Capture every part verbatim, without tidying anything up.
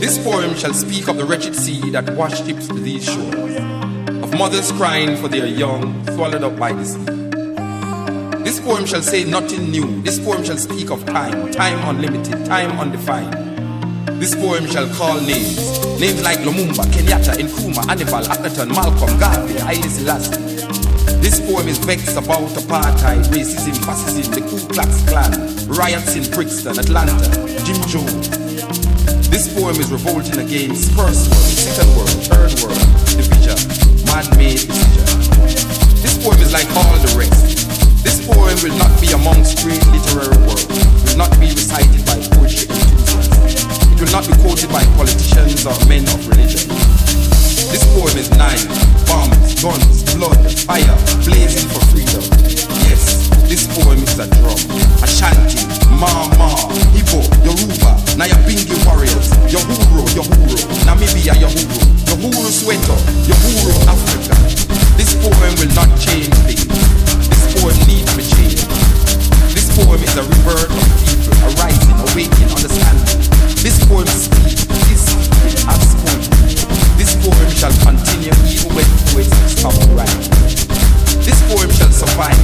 This poem shall speak of the wretched sea that washed ships to these shores, of mothers crying for their young swallowed up by the sea. This poem shall say nothing new. This poem shall speak of time, time unlimited, time undefined. This poem shall call names, names like Lumumba, Kenyatta, Nkrumah, Hannibal, Akhenaton, Malcolm, Garvey, Haile Selassie. This poem is vexed about apartheid, racism, fascism, the Ku Klux Klan, riots in Brixton, Atlanta, Jim Jones. This poem is revolting against first world, second world, third world, division, man-made decision. This poem is like all the rest. This poem will not be amongst great literary works, will not be recited by poetry enthusiasts. It will not be quoted by politicians or men of religion. This poem is knives, bombs, guns, blood, fire, blazing for freedom. Yes, this poem is a drum, Ashanti, Mama, Igbo, Yoruba, Nyabingi warriors, Yohuro, Yohuro, Namibia, Yohuro, Yohuro Sweater, Yohuro Africa. This poem will not change things. This poem needs to change. This poem is a rebirth of people, a rising, awakening, understanding. This poem speaks, this is unspoken. This poem shall continue even when poets stop writing. This poem shall survive.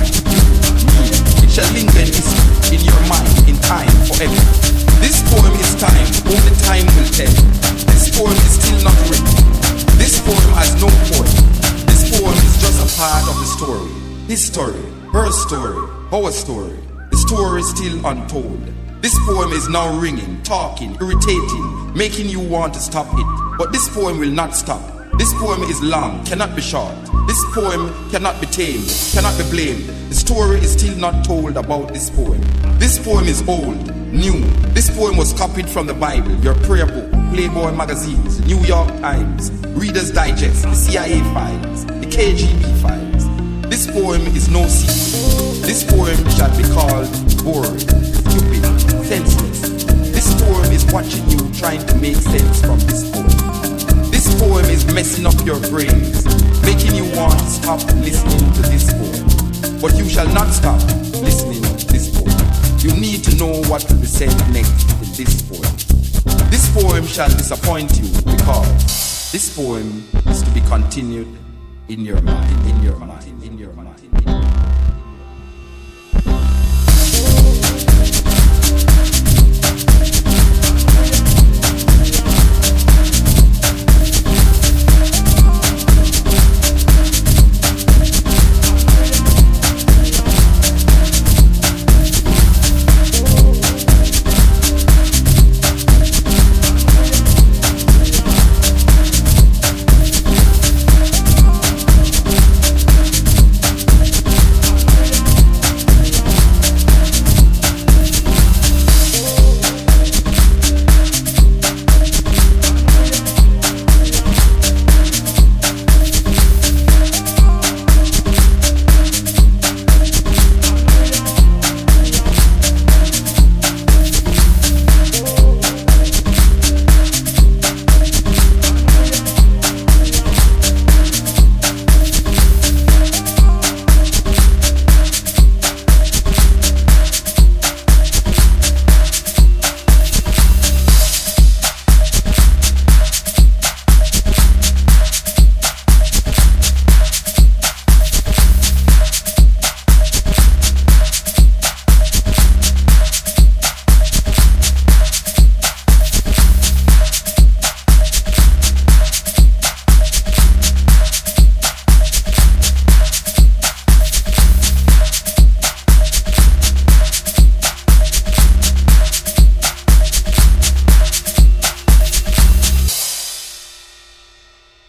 It shall linger in history, in your mind, in time, forever. This poem is time, only time will tell. This poem is still not written. This poem has no point. This poem is just a part of the story. His story, her story, our story. The story is still untold. This poem is now ringing, talking, irritating, making you want to stop it. But this poem will not stop. This poem is long, cannot be short. This poem cannot be tamed, cannot be blamed. The story is still not told about this poem. This poem is old, new. This poem was copied from the Bible, your prayer book, Playboy magazines, New York Times, Reader's Digest, the C I A files, the K G B files. This poem is no secret. This poem shall be called boring, stupid, senseless. This poem is watching you trying to make sense from this poem. This poem is messing up your brains, making you want to stop listening to this poem. But you shall not stop listening to this poem. You need to know what will be said next in this poem. This poem shall disappoint you because this poem is to be continued in your mind, in your mind, in your mind.